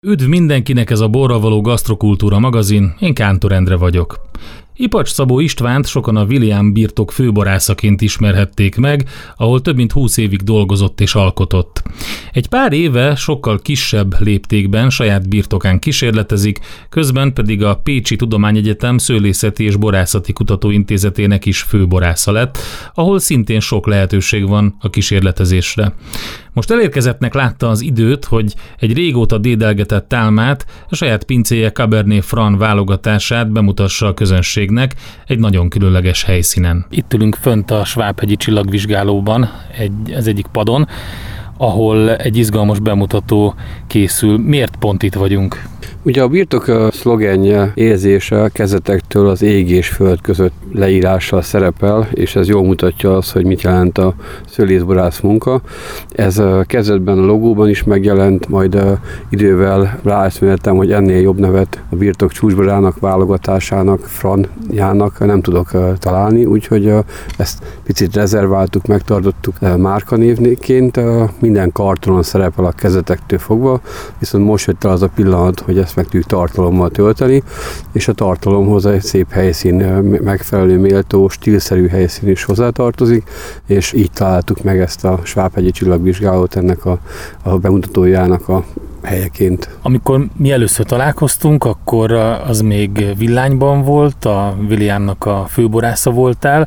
Üdv mindenkinek, ez a Borra való gasztrokultúra magazin, én Kántor Endre vagyok. Ipacs Szabó Istvánt sokan a William birtok főborászaként ismerhették meg, ahol több mint 20 évig dolgozott és alkotott. Egy pár éve sokkal kisebb léptékben saját birtokán kísérletezik, közben pedig a Pécsi Tudományegyetem Szőlészeti és Borászati Kutatóintézetének is főborásza lett, ahol szintén sok lehetőség van a kísérletezésre. Most elérkezettnek látta az időt, hogy egy régóta dédelgetett tálmát, a saját pincéje Cabernet Franc válogatását bemutassa a közönségnek egy nagyon különleges helyszínen. Itt ülünk fönt a Svábhegyi Csillagvizsgálóban, az egyik padon, ahol egy izgalmas bemutató készül. Miért pont itt vagyunk? Ugye a birtok szlogenje, érzése kezdetektől az ég és föld között leírással szerepel, és ez jól mutatja azt, hogy mit jelent a szőlészborász munka. Ez kezdetben a logóban is megjelent, majd idővel ráeszméltem, hogy ennél jobb nevet a birtok csúcsborának, válogatásának, franjának nem tudok találni, úgyhogy ezt picit rezerváltuk, megtartottuk márkanévként. Minden kartonon szerepel a kezdetektől fogva, viszont most jött el az a pillanat, hogy ezt meg tudjuk tartalommal tölteni, és a tartalomhoz egy szép helyszín, megfelelő, méltó, stílszerű helyszín is hozzátartozik, és így találtuk meg ezt a Svábhegyi Csillagvizsgálót ennek a bemutatójának a helyeként. Amikor mi először találkoztunk, akkor az még Villányban volt, a Williamnak a főborásza voltál,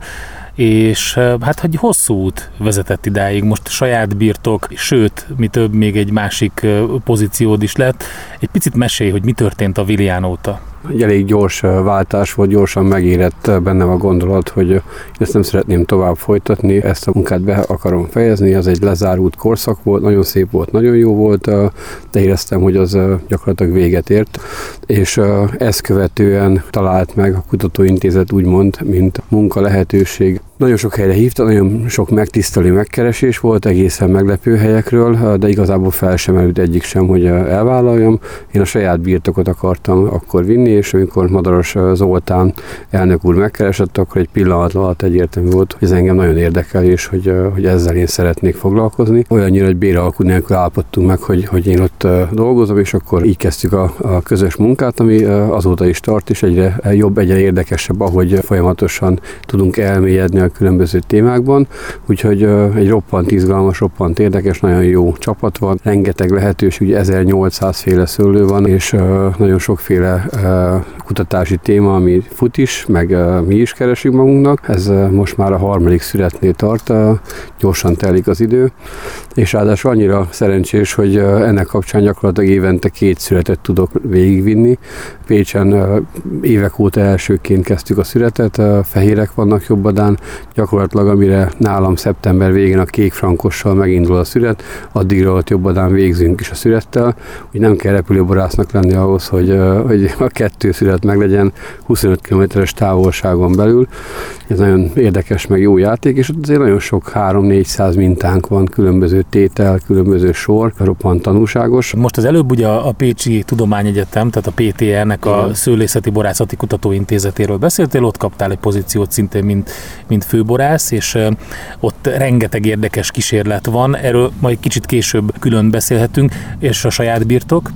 és hát egy hosszú út vezetett idáig, most saját birtok, sőt, mi több, még egy másik pozíciód is lett. Egy picit mesélj, hogy mi történt a William óta. Egy elég gyors váltás volt, gyorsan megérett bennem a gondolat, hogy ezt nem szeretném tovább folytatni, ezt a munkát be akarom fejezni, az egy lezárult korszak volt, nagyon szép volt, nagyon jó volt, de éreztem, hogy az gyakorlatilag véget ért, és ezt követően talált meg a kutatóintézet úgymond, mint munka lehetőség. Nagyon sok helyre hívta, nagyon sok megtisztelő megkeresés volt egészen meglepő helyekről, de igazából fel sem merült egyik sem, hogy elvállaljam. Én a saját birtokot akartam akkor vinni, és amikor Madaras Zoltán elnök úr megkeresett, akkor egy pillanat alatt egyértelmű volt, hogy ez engem nagyon érdekel, és hogy ezzel én szeretnék foglalkozni. Olyannyira, hogy béralkú nélkül állapodtunk meg, hogy én ott dolgozom, és akkor így kezdtük a közös munkát, ami azóta is tart, és egyre jobb, egyre érdekesebb, ahogy folyamatosan tudunk elmélyedni a különböző témákban, úgyhogy egy roppant izgalmas, roppant érdekes, nagyon jó csapat van, rengeteg lehetőség, ugye 1800 féle szőlő van, és nagyon sokféle kutatási téma, ami fut is, meg mi is keresünk magunknak. Ez most már a 3. születnél tart, gyorsan telik az idő, és ráadásul annyira szerencsés, hogy ennek kapcsán gyakorlatilag évente 2 születet tudok végigvinni. Pécsen évek óta elsőként kezdtük a születet, fehérek vannak jobbadán, gyakorlatilag amire nálam szeptember végén a kék frankossal megindul a szület, addigra ott jobbadán végzünk is a születtel, hogy nem kell repülőborásznak lenni ahhoz, hogy a 2 szület meglegyen 25 km-es távolságon belül. Ez nagyon érdekes, meg jó játék, és azért nagyon sok 300-400 mintánk van, különböző tétel, különböző sor, roppant tanúságos. Most az előbb ugye a Pécsi Tudományegyetem, tehát a PTR-nek a Szőlészeti Borászati Kutatóintézetéről beszéltél, ott kaptál egy pozíciót szintén, mint főborász, és ott rengeteg érdekes kísérlet van, erről majd kicsit később külön beszélhetünk, és a saját birtok?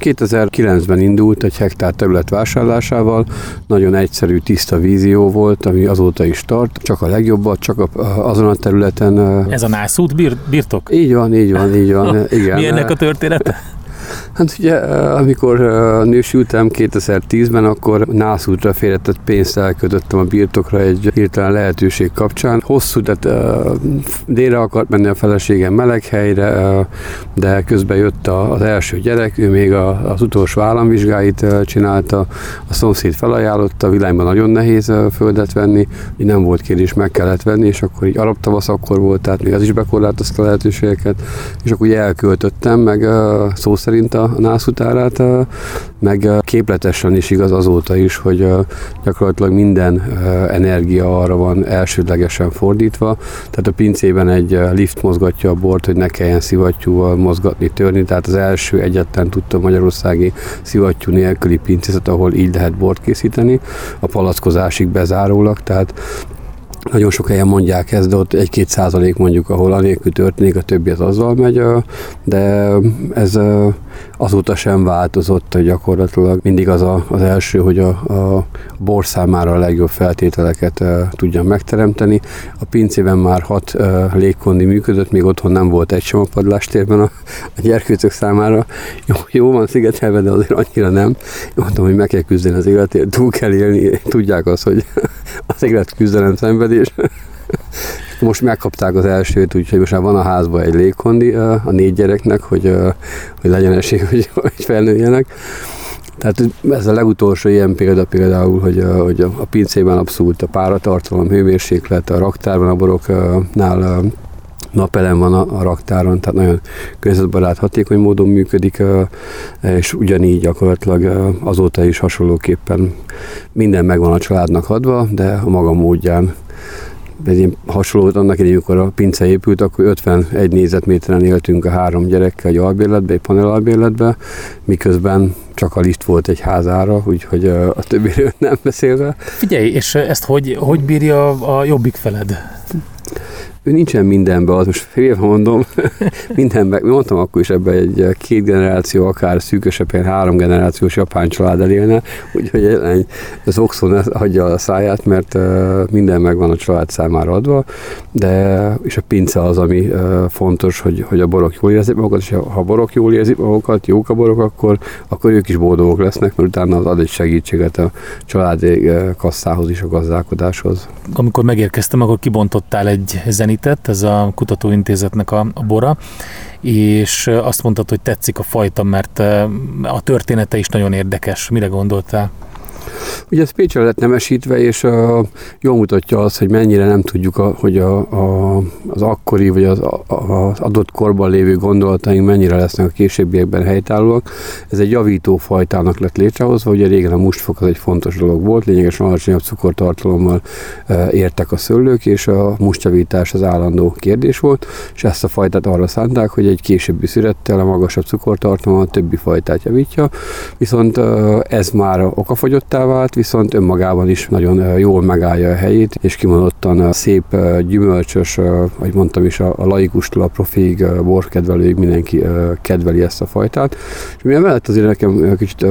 2009-ben indult egy hektár terület vásárlásával, nagyon egyszerű, tiszta vízió volt, ami azóta is tart, csak a legjobbat, csak azon a területen. Ez a nászút birtok? Így van. Igen. Mi ennek a története? Hát ugye, amikor nősültem 2010-ben, akkor nászútra félretett pénzt elköltöttem a birtokra egy hirtelen lehetőség kapcsán. Hosszú, tehát délre akart menni a feleségem Meleghelyre, de közben jött az első gyerek, ő még az utolsó államvizsgáit csinálta, a szomszéd felajánlotta, a Villányban nagyon nehéz földet venni, így nem volt kérdés, meg kellett venni, és akkor így arab tavasz akkor volt, tehát még az is bekorlátozta a lehetőségeket, és akkor elköltöttem, meg szó szerint a nászutárát, meg képletesen is igaz azóta is, hogy gyakorlatilag minden energia arra van elsődlegesen fordítva, tehát a pincében egy lift mozgatja a bort, hogy ne kelljen szivattyúval mozgatni, törni, tehát az első egyetlen tudtam magyarországi szivattyú nélküli pincézet, ahol így lehet bort készíteni, a palackozásig bezárólag, tehát nagyon sok helyen mondják ezt, de ott 1-2% mondjuk, ahol anélkül történik, a többi az azzal megy, de ez azóta sem változott, gyakorlatilag mindig az első, hogy a bor számára a legjobb feltételeket tudja megteremteni. A pincében már 6 légkondi működött, még otthon nem volt egy sem a padlástérben a gyerkőcök számára. Jó van szigetelve, de azért annyira nem. Mondtam, hogy meg kell küzdeni az életért, túl kell élni, tudják azt, hogy az élet küzdelem szenvedés. Most megkapták az elsőt, úgyhogy most már van a házban egy légkondi a 4 gyereknek, hogy legyen esély, hogy felnőjenek. Tehát ez a legutolsó ilyen példa például, hogy a pincében abszolút a páratartalom, hőmérséklet, a raktárban, a boroknál napelem van a raktáron, tehát nagyon környezetbarát, hatékony módon működik, és ugyanígy gyakorlatilag azóta is hasonlóképpen minden megvan a családnak adva, de a maga módján. Ez ilyen hasonló, annak idején, amikor a pince épült, akkor 51 négyzetméteren éltünk a 3 gyerekkel egy albérletbe, egy panel albérletbe, miközben csak a lift volt egy házára, úgyhogy a többiről nem beszélve. Figyelj, és ezt hogy bírja a jobbik feled? Ő nincsen mindenben, az most félve mondom, mindenben, mondtam akkor is ebben egy 2 generáció, akár szűkösebben 3 generációs japán család elélne, úgyhogy az Oxon hagyja a száját, mert minden megvan a család számára adva, és a pince az, ami fontos, hogy a borok jól érzik magukat, és ha a borok jól érzik magukat, jók a borok, akkor ők is boldogok lesznek, mert utána az ad egy segítséget a családi kasszához is, a gazdálkodáshoz. Amikor megérkeztem, akkor kibontottál egy zenitet, ez a kutatóintézetnek a bora, és azt mondtad, hogy tetszik a fajta, mert a története is nagyon érdekes. Mire gondoltál? Ugye ez Pécsre lett nemesítve, és jól mutatja azt, hogy mennyire nem tudjuk, hogy az akkori, vagy az adott korban lévő gondolataink mennyire lesznek a későbbiekben helytállóak. Ez egy javító fajtának lett létrehozva, ugye régen a mustfok az egy fontos dolog volt, lényegesen alacsonyabb cukortartalommal értek a szőlők, és a mustjavítás az állandó kérdés volt, és ezt a fajtát arra szánták, hogy egy későbbi szürettel a magasabb cukortartalommal a többi fajtát javítja, viszont ez már okafogyottá vált, viszont önmagában is nagyon jól megállja a helyét, és kimondottan szép, gyümölcsös, ahogy mondtam is, a laikustól a profiig, borkedvelőig mindenki kedveli ezt a fajtát. És mivel mellett azért nekem kicsit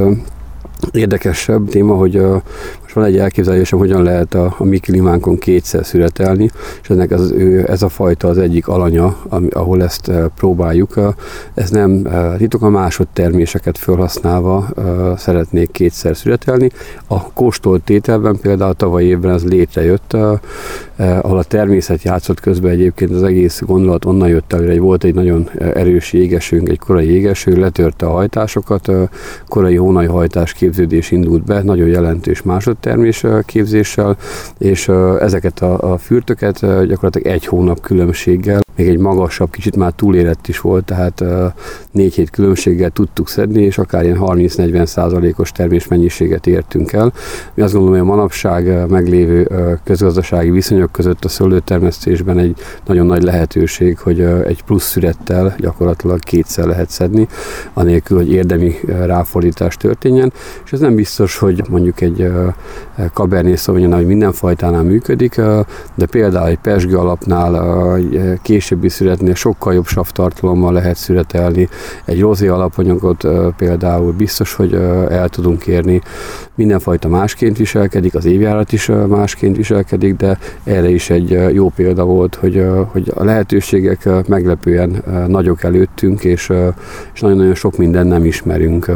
érdekesebb téma, hogy most van egy elképzelésem, hogyan lehet a mi klímánkon 2-szer szüretelni, és ennek ez a fajta az egyik alanya, ahol ezt próbáljuk. Ez nem titok, a másodterméseket felhasználva szeretnék 2-szer szüretelni. A kóstolt tételben például tavaly évben ez létrejött, ahol a természet játszott közben, egyébként az egész gondolat onnan jött el, hogy volt egy nagyon erős jégesőnk, egy korai jégeső, letörte a hajtásokat, korai hónajhajtás képződés indult be, nagyon jelentős másodtermés képzéssel, és ezeket a fürtöket gyakorlatilag 1 hónap különbséggel, még egy magasabb, kicsit már túlérett is volt, tehát 4 hét különbséggel tudtuk szedni, és akár ilyen 30-40%-os termésmennyiséget értünk el. Mi azt gondolom, hogy a manapság meglévő közgazdasági viszonyok között a szőlőtermesztésben egy nagyon nagy lehetőség, hogy egy plusz szürettel gyakorlatilag 2-szer lehet szedni, anélkül, hogy érdemi ráfordítás történjen, és ez nem biztos, hogy mondjuk egy Cabernet Sauvignon, hogy minden fajtánál működik, de például egy pezsgő alapnál, egy későbbi szüretnél sokkal jobb savtartalommal lehet szüretelni. Egy rozé alapanyagot például biztos, hogy el tudunk érni. Mindenfajta másként viselkedik, az évjárat is másként viselkedik, de erre is egy jó példa volt, hogy a lehetőségek meglepően nagyok előttünk, és nagyon-nagyon sok mindent nem ismerünk.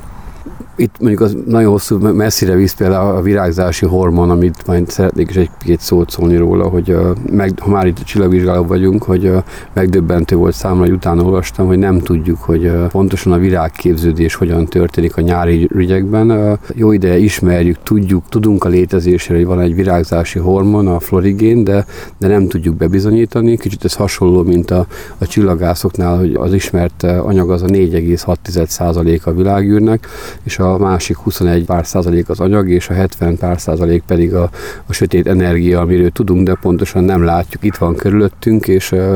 Itt mondjuk az nagyon hosszú, messzire visz például a virágzási hormon, amit majd szeretnék is egy-két szót szólni róla, hogy ha már itt a csillagvizsgálóban vagyunk, hogy megdöbbentő volt számomra, hogy utána olvastam, hogy nem tudjuk, hogy pontosan a virágképződés hogyan történik a nyári rigyekben. Jó ideje ismerjük, tudunk a létezésre, hogy van egy virágzási hormon, a florigén, de nem tudjuk bebizonyítani. Kicsit ez hasonló, mint a csillagászoknál, hogy az ismert anyag az a 4,6% a világűrnek, és a másik 21 pár százalék az anyag, és a 70 pár százalék pedig a sötét energia, amiről tudunk, de pontosan nem látjuk. Itt van körülöttünk,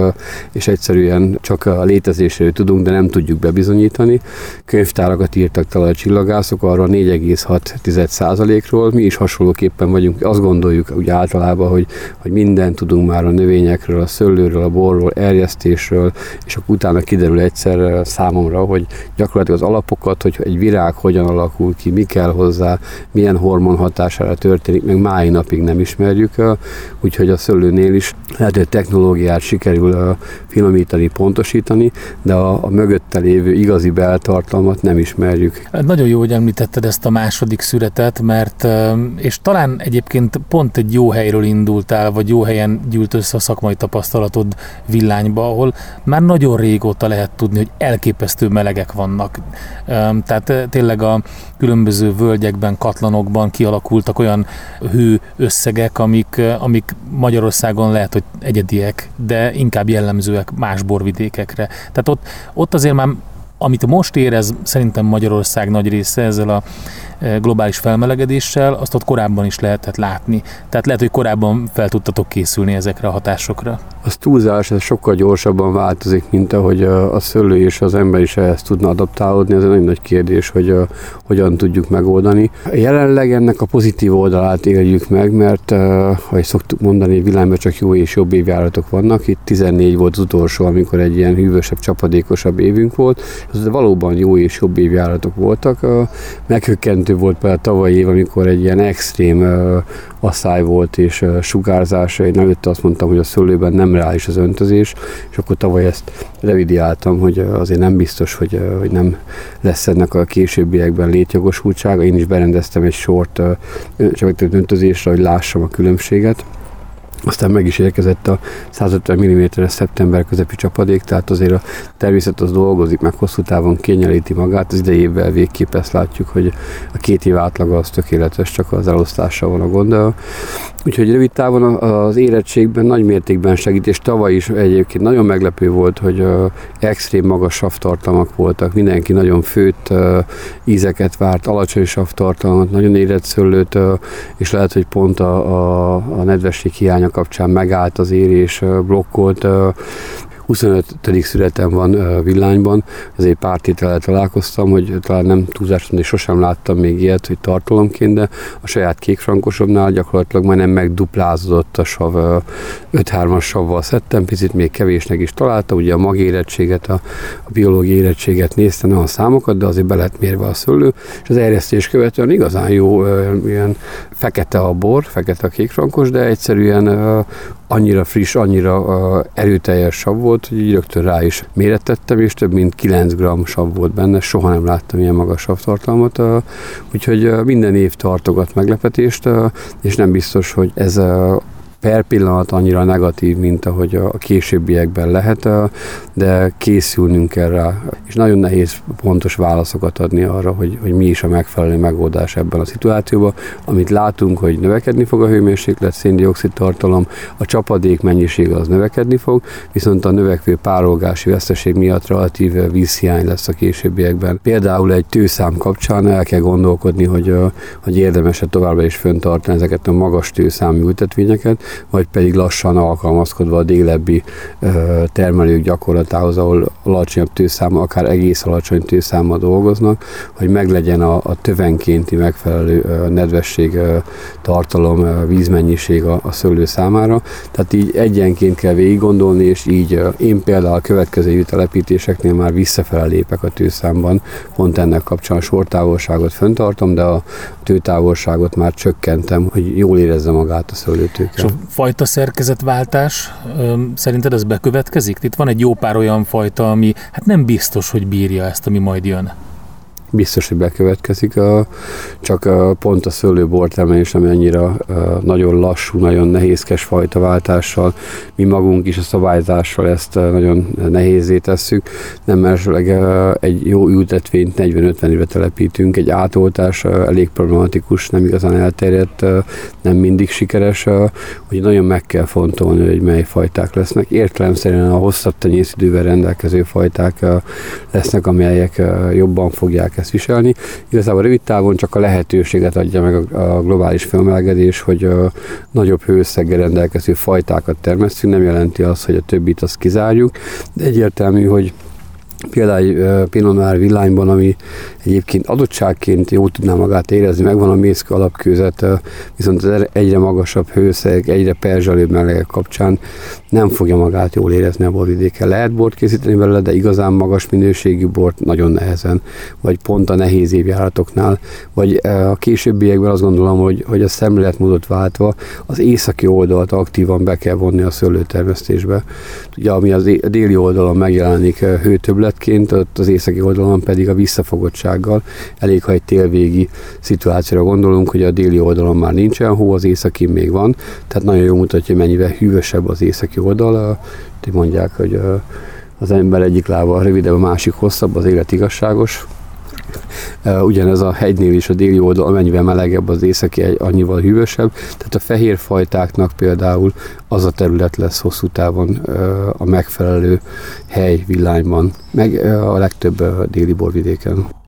és egyszerűen csak a létezésről tudunk, de nem tudjuk bebizonyítani. Könyvtárakat írtak talaj a csillagászok arra 4,6%-ról. Mi is hasonlóképpen vagyunk. Azt gondoljuk úgy általában, hogy mindent tudunk már a növényekről, a szőlőről, a borról, erjesztésről, és akkor utána kiderül egyszer számomra, hogy gyakorlatilag az alapokat, hogy egy virág hogyan alakul ki, mi kell hozzá, milyen hormon hatására történik, meg mai napig nem ismerjük, úgyhogy a szőlőnél is lehet, hogy technológiát sikerül finomítani, pontosítani, de a mögötte lévő igazi beltartalmat nem ismerjük. Nagyon jó, hogy említetted ezt a második szüretet, mert és talán egyébként pont egy jó helyről indultál, vagy jó helyen gyűlt össze a szakmai tapasztalatod Villányba, ahol már nagyon régóta lehet tudni, hogy elképesztő melegek vannak. Tehát tényleg a különböző völgyekben, katlanokban kialakultak olyan hőösszegek, amik Magyarországon lehet, hogy egyediek, de inkább jellemzőek más borvidékekre. Tehát ott azért már, amit most érez szerintem Magyarország nagy része ezzel a globális felmelegedéssel, azt ott korábban is lehetett látni. Tehát lehet, hogy korábban fel tudtatok készülni ezekre a hatásokra. Az túlzás, ez sokkal gyorsabban változik, mint ahogy a szőlő és az ember is ehhez tudna adaptálódni. Ez egy nagyon nagy kérdés, hogy hogyan tudjuk megoldani. Jelenleg ennek a pozitív oldalát éljük meg, mert ahogy szoktuk mondani, Villányban csak jó és jobb évjáratok vannak. Itt 14 volt az utolsó, amikor egy ilyen hűvösebb, csapadékosabb évünk volt. Ez valóban jó és jobb évjáratok voltak. Meghökkentő volt például a tavalyi év, amikor egy ilyen extrém asszály volt és sugárzás. Én előtte azt mondtam, hogy a szőlőben nem reális az öntözés, és akkor tavaly ezt revidiáltam, hogy azért nem biztos, hogy nem lesz ennek a későbbiekben létjogosultsága. Én is berendeztem egy sort öntözésre, hogy lássam a különbséget. Aztán meg is érkezett a 150 mm-es szeptember közepi csapadék, tehát azért a természet az dolgozik, meg hosszú távon kényelíti magát. Az idei évvel végképp ezt látjuk, hogy a 2 év átlaga az tökéletes, csak az elosztással van a gond. Úgyhogy rövid távon az érettségben nagy mértékben segít, és tavaly is egyébként nagyon meglepő volt, hogy extrém magas savtartalmak voltak, mindenki nagyon főtt ízeket várt, alacsony savtartalmat, nagyon érett szőlőt, és lehet, hogy pont a nedvesség hiánya kapcsán megállt az érés, blokkolt. 25. születem van Villányban, ezért pár tétellel találkoztam, hogy talán nem túlzás mondani, sosem láttam még ilyet, hogy tartalomként, de a saját kékfrankosomnál gyakorlatilag majdnem megduplázódott a sav, 5-3-as savval szedtem, picit még kevésnek is találtam, ugye a magérettséget, a biológiai érettséget néztem, nem a számokat, de azért be lett mérve a szőlő, és az erjesztés követően igazán jó, ilyen fekete a bor, fekete a kékfrankos, de egyszerűen annyira friss, annyira erőteljes sav volt, hogy így rögtön rá is mérettettem, és több mint 9 g sav volt benne, soha nem láttam ilyen magas savtartalmat, úgyhogy minden év tartogat meglepetést, és nem biztos, hogy ez per pillanat annyira negatív, mint ahogy a későbbiekben lehet, de készülnünk kell rá, és nagyon nehéz pontos válaszokat adni arra, hogy mi is a megfelelő megoldás ebben a szituációban. Amit látunk, hogy növekedni fog a hőmérséklet, szén-dioxid tartalom, a csapadék mennyisége az növekedni fog, viszont a növekvő párolgási veszteség miatt relatív vízhiány lesz a későbbiekben. Például egy tőszám kapcsán el kell gondolkodni, hogy érdemes-e továbbra is fenntartani ezeket a magas tőszámú ültetvényeket, vagy pedig lassan alkalmazkodva a délebbi termelők gyakorlatához, ahol alacsonyabb tőszámmal, akár egész alacsony tőszámmal dolgoznak, hogy meglegyen a tövenkénti megfelelő nedvesség tartalom, vízmennyiség a szőlő számára. Tehát így egyenként kell végig gondolni, és így én például a következő telepítéseknél már visszafele lépek a tőszámban, pont ennek kapcsán a sortávolságot fenntartom, de a tőtávolságot már csökkentem, hogy jól érezze magát a szőlőtőke. Fajta szerkezetváltás, szerinted ez bekövetkezik? Itt van egy jó pár olyan fajta, ami hát nem biztos, hogy bírja ezt, ami majd jön. Biztos, hogy bekövetkezik, csak pont a szőlőbortermelés, ami annyira nagyon lassú, nagyon nehézkes fajtaváltással, mi magunk is a szabályzással ezt nagyon nehézzé tesszük. Nem mellesleg egy jó ültetvényt 40-50 éve telepítünk, egy átoltás elég problematikus, nem igazán elterjedt, nem mindig sikeres, hogy nagyon meg kell fontolni, hogy mely fajták lesznek. Értelemszerűen a hosszabb tenyészidővel rendelkező fajták lesznek, amelyek jobban fogják ezt viselni. Igazából rövid távon csak a lehetőséget adja meg a globális felmelegedés, hogy nagyobb hőösszeggel rendelkező fajtákat termesztünk, nem jelenti azt, hogy a többit azt kizárjuk, de egyértelmű, hogy például Pinot Noir villányban, ami egyébként adottságként jól tudná magát érezni, megvan a mészkő alapkőzet, viszont az egyre magasabb hőszeg, egyre perzselőbb melegek kapcsán nem fogja magát jól érezni a borvidéken. Lehet bort készíteni belőle, de igazán magas minőségű bort nagyon nehezen, vagy pont a nehéz évjáratoknál, vagy a későbbiekben azt gondolom, hogy a szemléletmódot váltva az északi oldalt aktívan be kell vonni a szőlőtermesztésbe. Ugye, ami a déli oldalon megjelenik hőtöbbletként, ott az északi oldalon pedig a visszafogottsággal. Elég, ha egy télvégi szituációra gondolunk, hogy a déli oldalon már nincsen hó, az északin még van, tehát nagyon jól mutatja, hogy mennyivel hűvösebb az északi oldal. Mondják, hogy az ember egyik lába rövidebb, a másik hosszabb, az élet igazságos. Ugyanez a hegynél is a déli oldal, amennyivel melegebb, az északi annyival hűvösebb. Tehát a fehér fajtáknak például az a terület lesz hosszú távon a megfelelő hely villányban, meg a legtöbb déli borvidéken.